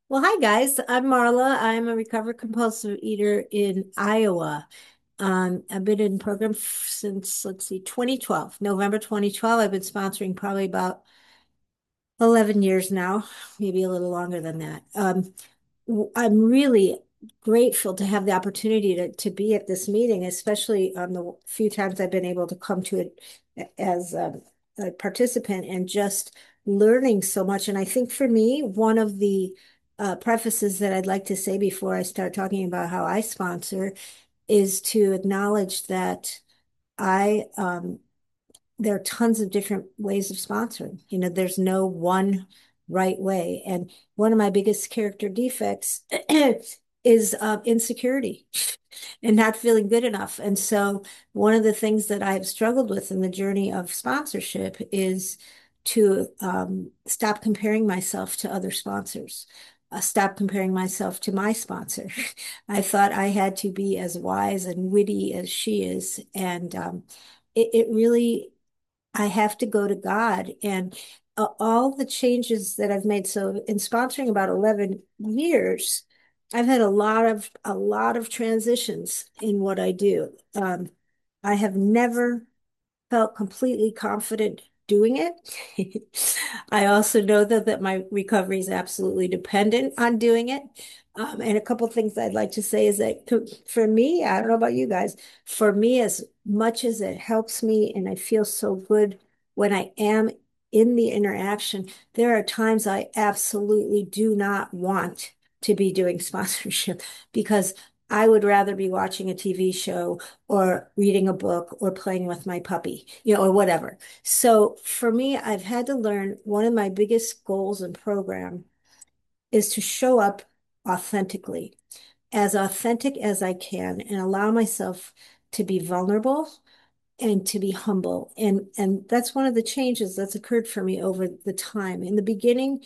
Well, hi guys. I'm Marla. I'm a recovered compulsive eater in Iowa. I've been in program since, let's see, 2012, November 2012. I've been sponsoring probably about 11 years now, maybe a little longer than that. I'm really grateful to have the opportunity to be at this meeting, especially on the few times I've been able to come to it as a participant and just learning so much. And I think for me, one of the prefaces that I'd like to say before I start talking about how I sponsor is to acknowledge that I there are tons of different ways of sponsoring. There's no one right way. And one of my biggest character defects is insecurity and not feeling good enough. And so, one of the things that I've struggled with in the journey of sponsorship is to stop comparing myself to other sponsors. Stop comparing myself to my sponsor. I thought I had to be as wise and witty as she is. And it really I have to go to God and all the changes that I've made. So in sponsoring about 11 years, I've had a lot of transitions in what I do. I have never felt completely confident doing it. I also know that my recovery is absolutely dependent on doing it. And a couple of things I'd like to say is that for me, I don't know about you guys, for me, as much as it helps me and I feel so good when I am in the interaction, there are times I absolutely do not want to be doing sponsorship because I would rather be watching a TV show or reading a book or playing with my puppy, or whatever. So for me, I've had to learn one of my biggest goals in program is to show up authentically, as authentic as I can, and allow myself to be vulnerable and to be humble. And that's one of the changes that's occurred for me over the time. In the beginning,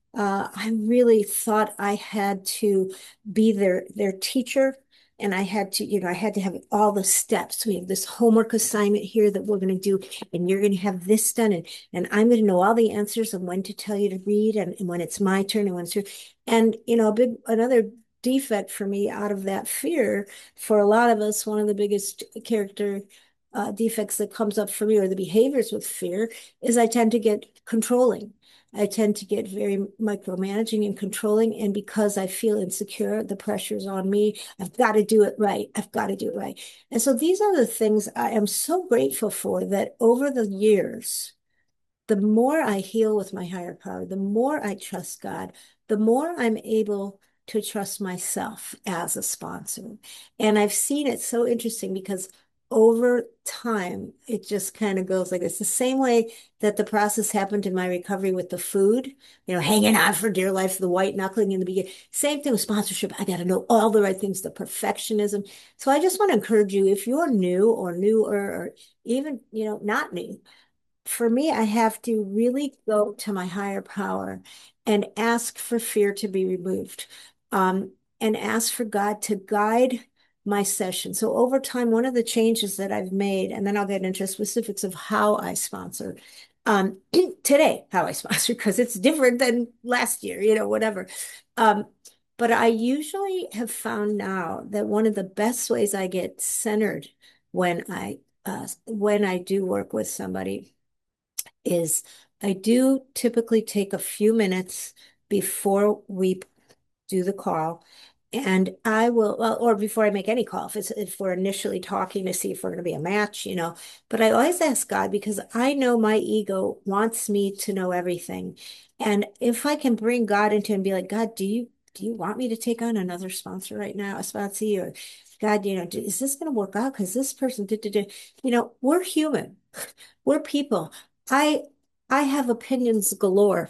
I really thought I had to be their teacher, and I had to have all the steps. We have this homework assignment here that we're going to do, and you're going to have this done, and I'm going to know all the answers and when to tell you to read, and when it's my turn and when it's your, and another defect for me out of that fear, for a lot of us, one of the biggest character defects that comes up for me, or the behaviors with fear, is I tend to get controlling. I tend to get very micromanaging and controlling. And because I feel insecure, the pressure's on me. I've got to do it right. I've got to do it right. And so these are the things I am so grateful for, that over the years, the more I heal with my higher power, the more I trust God, the more I'm able to trust myself as a sponsor. And I've seen it so interesting because over time, it just kind of goes like this. The same way that the process happened in my recovery with the food, hanging on for dear life, the white knuckling in the beginning. Same thing with sponsorship. I got to know all the right things, the perfectionism. So I just want to encourage you, if you're new or newer, or even, not new, for me, I have to really go to my higher power and ask for fear to be removed, and ask for God to guide my session. So over time, one of the changes that I've made, and then I'll get into specifics of how I sponsor today, how I sponsor, because it's different than last year, whatever. Um, but I usually have found now that one of the best ways I get centered when I do work with somebody is I do typically take a few minutes before we do the call. And I will, well, or before I make any call, if we're initially talking to see if we're going to be a match, but I always ask God, because I know my ego wants me to know everything. And if I can bring God into it and be like, God, do you want me to take on another sponsor right now, a sponsee, or God, is this going to work out? Because this person did. We're human. We're people. I I have opinions galore.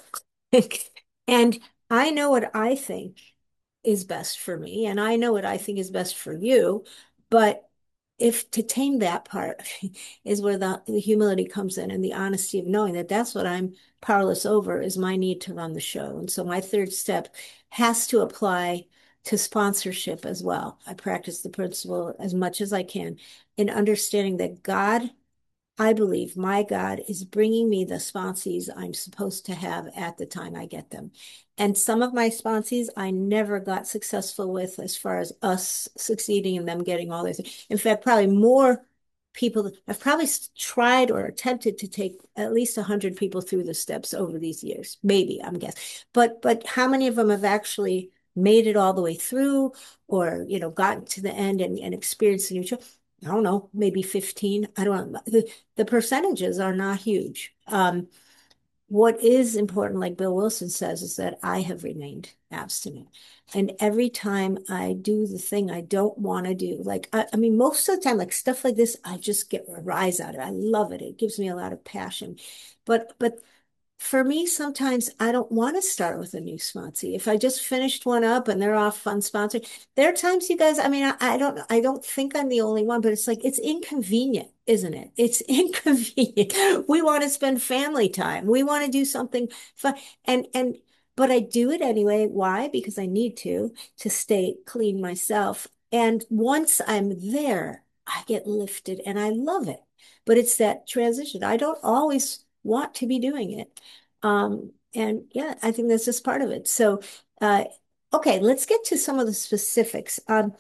And I know what I think is best for me, and I know what I think is best for you. But if to tame that part is where the humility comes in, and the honesty of knowing that that's what I'm powerless over, is my need to run the show. And so my third step has to apply to sponsorship as well. I practice the principle as much as I can in understanding that God I believe my God is bringing me the sponsees I'm supposed to have at the time I get them. And some of my sponsees I never got successful with as far as us succeeding in them getting all this. In fact, probably more people, I've probably tried or attempted to take at least 100 people through the steps over these years. Maybe, I'm guessing. But how many of them have actually made it all the way through or, gotten to the end and experienced the new I don't know, maybe 15. I don't know. The percentages are not huge. What is important, like Bill Wilson says, is that I have remained abstinent. And every time I do the thing I don't want to do, like, I mean, most of the time, like stuff like this, I just get a rise out of it. I love it. It gives me a lot of passion. But for me, sometimes I don't want to start with a new sponsee. If I just finished one up and they're off unsponsored, there are times you guys, I mean, I don't think I'm the only one, but it's like, it's inconvenient, isn't it? It's inconvenient. We want to spend family time. We want to do something fun. But I do it anyway. Why? Because I need to stay clean myself. And once I'm there, I get lifted and I love it. But it's that transition. I don't always want to be doing it. And yeah, I think that's just part of it. So, uh, okay, let's get to some of the specifics.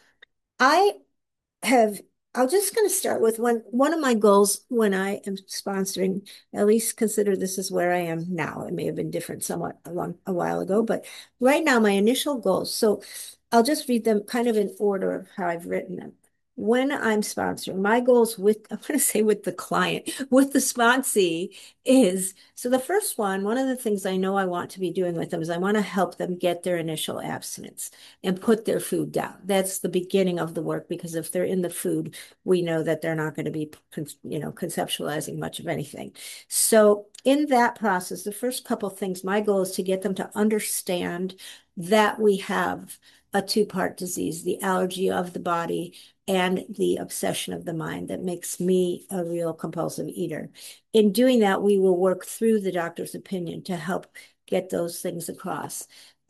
I have, I'm just going to start with one of my goals when I am sponsoring, at least consider this is where I am now. It may have been different somewhat a while ago, but right now my initial goals. So I'll just read them kind of in order of how I've written them. When I'm sponsoring, my goals with, I'm going to say with the client, with the sponsee is, so the first one of the things I know I want to be doing with them is I want to help them get their initial abstinence and put their food down. That's the beginning of the work because if they're in the food, we know that they're not going to be, conceptualizing much of anything. So in that process, the first couple of things, my goal is to get them to understand that we have a two-part disease, the allergy of the body and the obsession of the mind that makes me a real compulsive eater. In doing that, we will work through the doctor's opinion to help get those things across.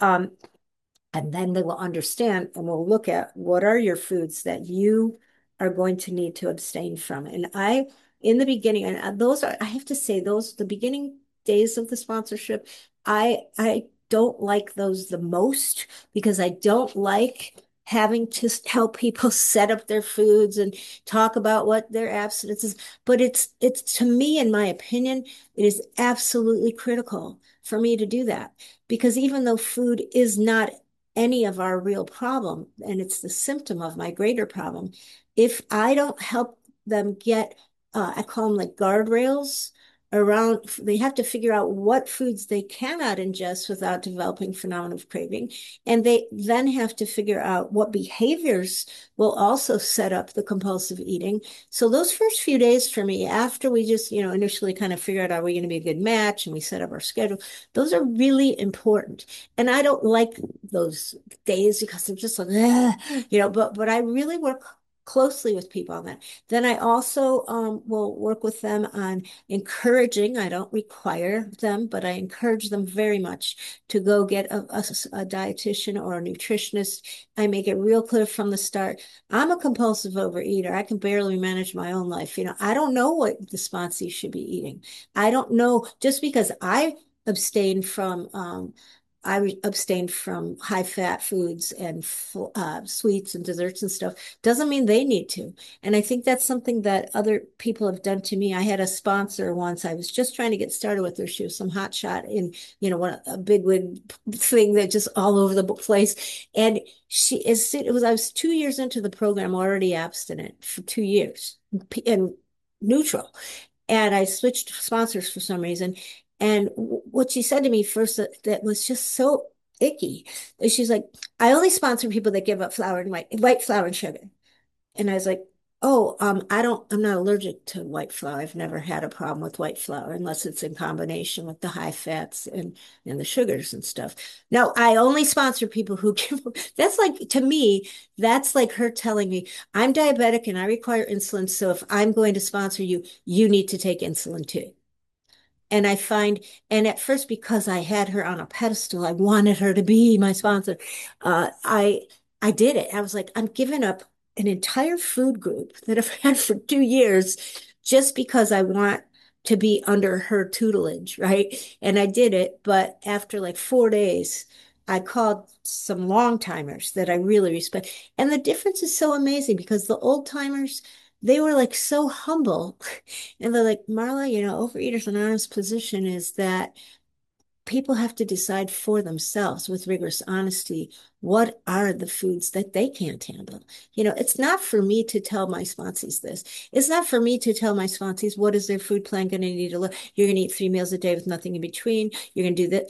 And then they will understand and we'll look at what are your foods that you are going to need to abstain from. And in the beginning, and those are, I have to say, the beginning days of the sponsorship, I don't like those the most because I don't like having to help people set up their foods and talk about what their abstinence is. But it's to me, in my opinion, it is absolutely critical for me to do that because even though food is not any of our real problem, and it's the symptom of my greater problem. If I don't help them get, I call them like guardrails around, they have to figure out what foods they cannot ingest without developing phenomenon of craving. And they then have to figure out what behaviors will also set up the compulsive eating. So those first few days for me, after we just, initially kind of figure out, are we going to be a good match? And we set up our schedule. Those are really important. And I don't like those days because they're just like, but I really work closely with people on that. Then I also will work with them on encouraging, I don't require them, but I encourage them very much to go get a dietitian or a nutritionist. I make it real clear from the start. I'm a compulsive overeater. I can barely manage my own life. I don't know what the sponsee should be eating. I don't know just because abstain from I abstained from high fat foods and sweets and desserts and stuff. Doesn't mean they need to. And I think that's something that other people have done to me. I had a sponsor once. I was just trying to get started with her. She was some hot shot in, a big wig thing that just all over the place. And I was 2 years into the program, already abstinent for 2 years and neutral. And I switched sponsors for some reason. And what she said to me first that was just so icky. She's like, I only sponsor people that give up flour and white flour and sugar. And I was like, oh, I'm not allergic to white flour. I've never had a problem with white flour unless it's in combination with the high fats and the sugars and stuff. No, I only sponsor people who give, that's like, to me, that's like her telling me I'm diabetic and I require insulin. So if I'm going to sponsor you, you need to take insulin too. And I find, and at first, because I had her on a pedestal, I wanted her to be my sponsor. I did it. I was like, I'm giving up an entire food group that I've had for 2 years just because I want to be under her tutelage, right? And I did it, but after like 4 days, I called some long timers that I really respect. And the difference is so amazing because the old timers, they were like so humble. And they're like, Marla, Overeaters Anonymous position is that people have to decide for themselves with rigorous honesty what are the foods that they can't handle. It's not for me to tell my sponsees this. It's not for me to tell my sponsees what is their food plan going to need to look. You're going to eat 3 meals a day with nothing in between. You're going to do that.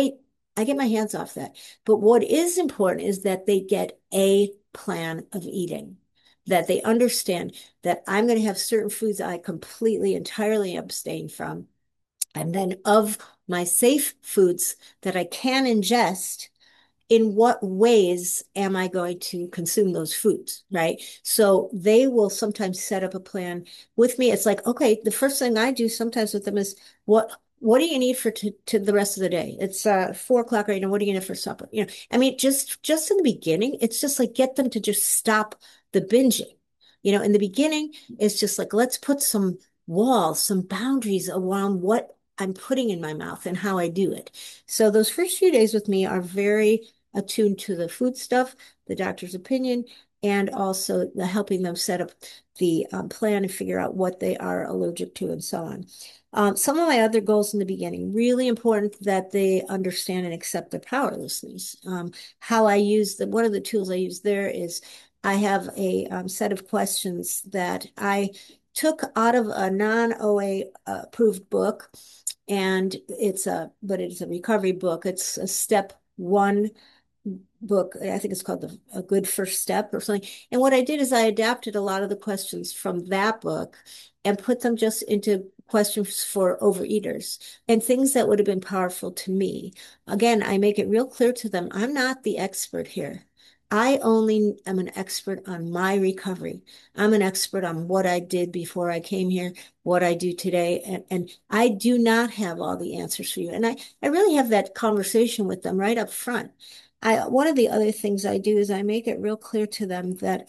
I get my hands off that. But what is important is that they get a plan of eating, that they understand that I'm going to have certain foods I completely, entirely abstain from, and then of my safe foods that I can ingest, in what ways am I going to consume those foods, right? So they will sometimes set up a plan with me. It's like, okay, the first thing I do sometimes with them is what do you need for to the rest of the day? It's 4 o'clock right now. What are you gonna have for supper? I mean, just in the beginning, it's just like get them to just stop the binging. In the beginning, it's just like let's put some walls, some boundaries around what I'm putting in my mouth and how I do it. So those first few days with me are very attuned to the food stuff, the doctor's opinion, and also the helping them set up the plan and figure out what they are allergic to and so on. Some of my other goals in the beginning, really important that they understand and accept their powerlessness. How I use one of the tools I use there is I have a set of questions that I took out of a non-OA approved book, and but it's a recovery book. It's a step one book. I think it's called A Good First Step or something. And what I did is I adapted a lot of the questions from that book and put them just into questions for overeaters and things that would have been powerful to me. Again, I make it real clear to them, I'm not the expert here. I only am an expert on my recovery. I'm an expert on what I did before I came here, what I do today, and I do not have all the answers for you. And I really have that conversation with them right up front. One of the other things I do is I make it real clear to them that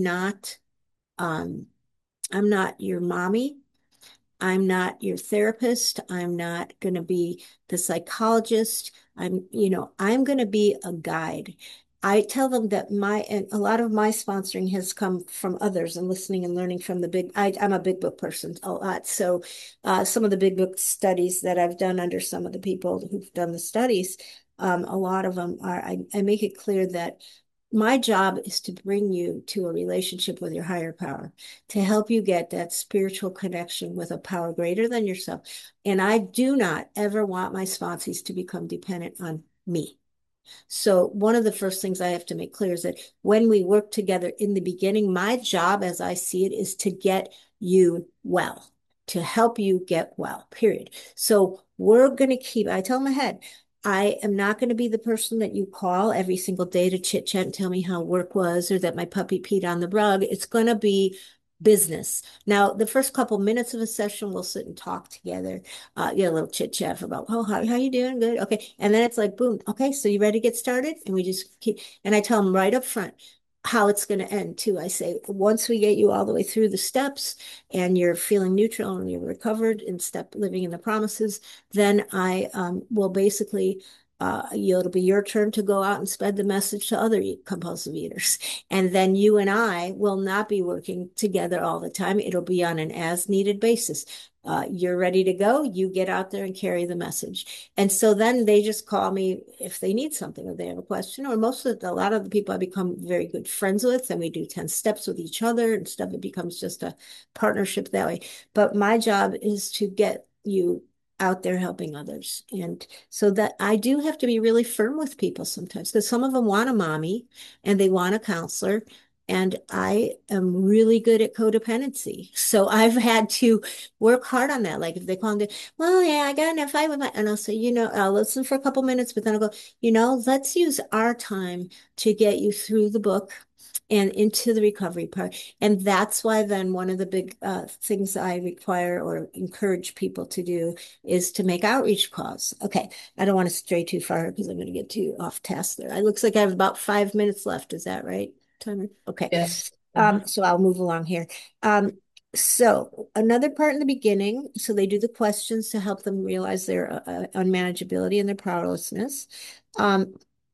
um, I'm not your mommy. I'm not your therapist. I'm not going to be the psychologist. I'm going to be a guide. I tell them that and a lot of my sponsoring has come from others and listening and learning from I'm a big book person a lot. So some of the big book studies that I've done under some of the people who've done the studies, a lot of them I make it clear that my job is to bring you to a relationship with your higher power, to help you get that spiritual connection with a power greater than yourself. And I do not ever want my sponsees to become dependent on me. So one of the first things I have to make clear is that when we work together in the beginning, my job as I see it is to get you well, to help you get well, period. So we're going to I tell them ahead, I am not going to be the person that you call every single day to chit chat and tell me how work was or that my puppy peed on the rug. It's going to be business. Now, the first couple minutes of a session, we'll sit and talk together, get a little chit chat about, oh, how you doing? Good. Okay. And then it's like, boom. Okay. So you ready to get started? And we just keep, and I tell them right up front how it's going to end too. I say, once we get you all the way through the steps and you're feeling neutral and you're recovered and living in the promises, then I will basically it'll be your turn to go out and spread the message to other compulsive eaters. And then you and I will not be working together all the time. It'll be on an as needed basis. You're ready to go. You get out there and carry the message. And so then they just call me if they need something or they have a question. Or a lot of the people I become very good friends with, and we do 10 steps with each other and stuff. It becomes just a partnership that way. But my job is to get you out there helping others. And so that I do have to be really firm with people sometimes because some of them want a mommy and they want a counselor. And I am really good at codependency. So I've had to work hard on that. Like if they call me, well, yeah, I got in a fight with and I'll say, I'll listen for a couple minutes, but then I'll go, let's use our time to get you through the book and into the recovery part. And that's why then one of the big things I require or encourage people to do is to make outreach calls. Okay, I don't want to stray too far because I'm going to get too off task there. It looks like I have about 5 minutes left. Is that right, Timer? Okay. Yes. Mhm. So I'll move along here. So another part in the beginning, so they do the questions to help them realize their unmanageability and their powerlessness. Um,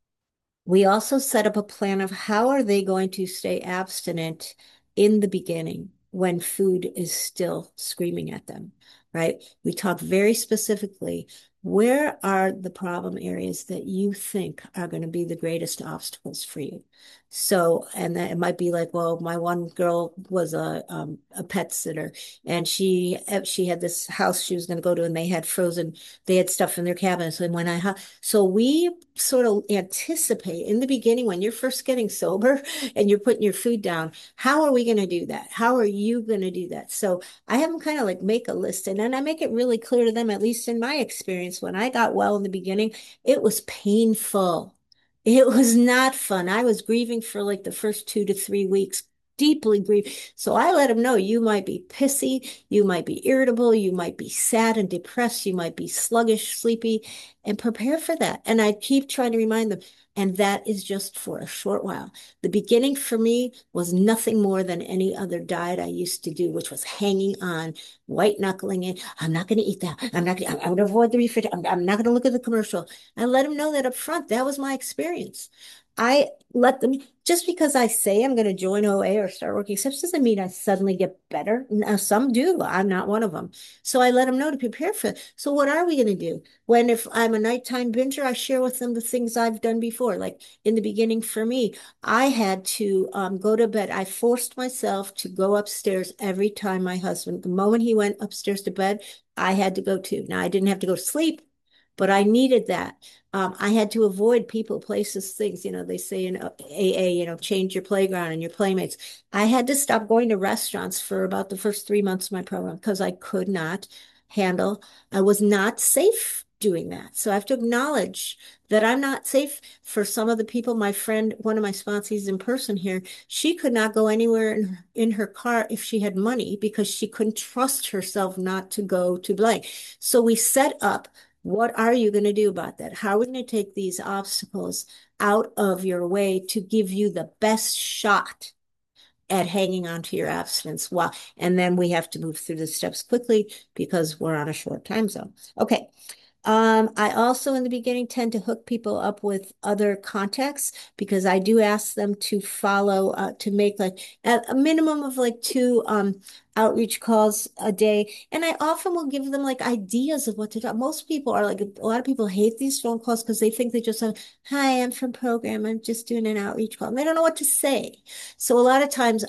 we also set up a plan of how are they going to stay abstinent in the beginning when food is still screaming at them, right? We talk very specifically, where are the problem areas that you think are going to be the greatest obstacles for you? So, and that it might be like, well, my one girl was a pet sitter, and she had this house she was going to go to, and they had stuff in their cabinets. And so we sort of anticipate in the beginning when you're first getting sober and you're putting your food down, how are we going to do that? How are you going to do that? So I have them kind of like make a list, and then I make it really clear to them, at least in my experience, when I got well in the beginning, it was painful. It was not fun. I was grieving for like the first 2 to 3 weeks, deeply grieving. So I let them know you might be pissy, you might be irritable, you might be sad and depressed, you might be sluggish, sleepy, and prepare for that. And I keep trying to remind them, and that is just for a short while. The beginning for me was nothing more than any other diet I used to do, which was hanging on, white knuckling it. I'm not going to eat that. I'm going to avoid the refrigerator. I'm not going to look at the commercial. I let them know that up front. That was my experience. I let them, just because I say I'm going to join OA or start working steps doesn't mean I suddenly get better. Now, some do. I'm not one of them. So I let them know to prepare for it. So what are we going to do? When if I'm a nighttime binger, I share with them the things I've done before. Like in the beginning for me, I had to go to bed. I forced myself to go upstairs every time my husband, the moment he went upstairs to bed, I had to go too. Now I didn't have to go to sleep, but I needed that. I had to avoid people, places, things. They say in AA, change your playground and your playmates. I had to stop going to restaurants for about the first 3 months of my program because I could not handle, I was not safe doing that. So I have to acknowledge that I'm not safe for some of the people. My friend, one of my sponsees in person here, she could not go anywhere in her car if she had money because she couldn't trust herself not to go to blank. So we set up, what are you going to do about that? How are we going to take these obstacles out of your way to give you the best shot at hanging on to your abstinence? Well, and then we have to move through the steps quickly because we're on a short time zone. Okay. I also in the beginning tend to hook people up with other contacts because I do ask them to follow, to make like a minimum of like two outreach calls a day. And I often will give them like ideas of what to do. Most people are like, a lot of people hate these phone calls because they think they just have, hi, I'm from program. I'm just doing an outreach call. And they don't know what to say. So a lot of times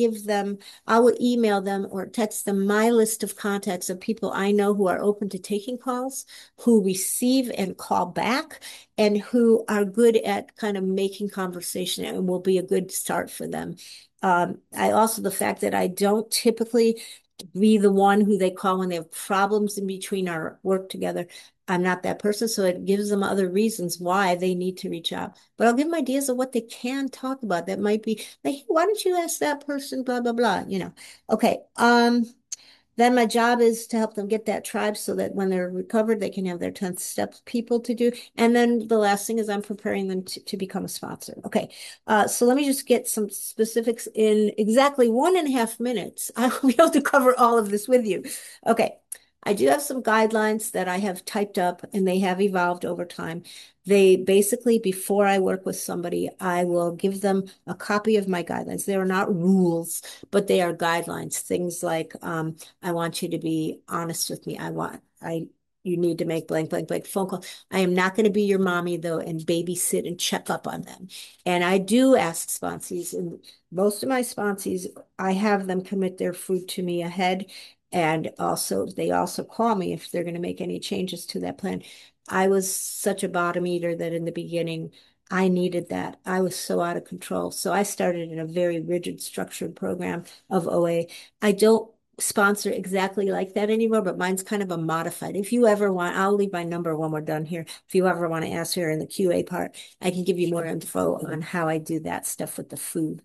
I will email them or text them my list of contacts of people I know who are open to taking calls, who receive and call back, and who are good at kind of making conversation and will be a good start for them. I also, the fact that I don't typically be the one who they call when they have problems in between our work together. I'm not that person, so it gives them other reasons why they need to reach out. But I'll give them ideas of what they can talk about. That might be like, hey, why don't you ask that person, blah, blah, blah. Okay. Then my job is to help them get that tribe so that when they're recovered, they can have their 10th steps people to do. And then the last thing is I'm preparing them to become a sponsor. Okay. So let me just get some specifics in exactly 1.5 minutes. I will be able to cover all of this with you. Okay. I do have some guidelines that I have typed up and they have evolved over time. They basically, before I work with somebody, I will give them a copy of my guidelines. They are not rules, but they are guidelines. Things like, I want you to be honest with me. You need to make blank, blank, blank phone call. I am not going to be your mommy though and babysit and check up on them. And I do ask sponsees, and most of my sponsees, I have them commit their food to me ahead. And also, they also call me if they're going to make any changes to that plan. I was such a bottom eater that in the beginning, I needed that. I was so out of control. So I started in a very rigid, structured program of OA. I don't sponsor exactly like that anymore, but mine's kind of a modified. If you ever want, I'll leave my number when we're done here. If you ever want to ask her in the QA part, I can give you more info on how I do that stuff with the food.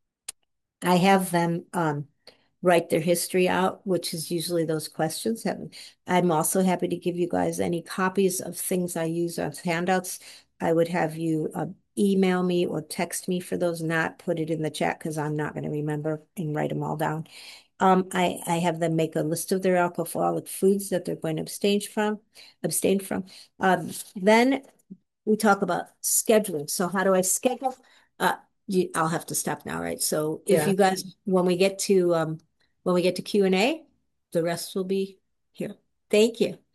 I have them write their history out, which is usually those questions. I'm also happy to give you guys any copies of things I use as handouts. I would have you email me or text me for those, not put it in the chat because I'm not going to remember and write them all down. I have them make a list of their alcoholic foods that they're going to abstain from. Then we talk about scheduling. So how do I schedule? I'll have to stop now, right? So if Yeah. you guys, when we get to Q&A, the rest will be here. Thank you.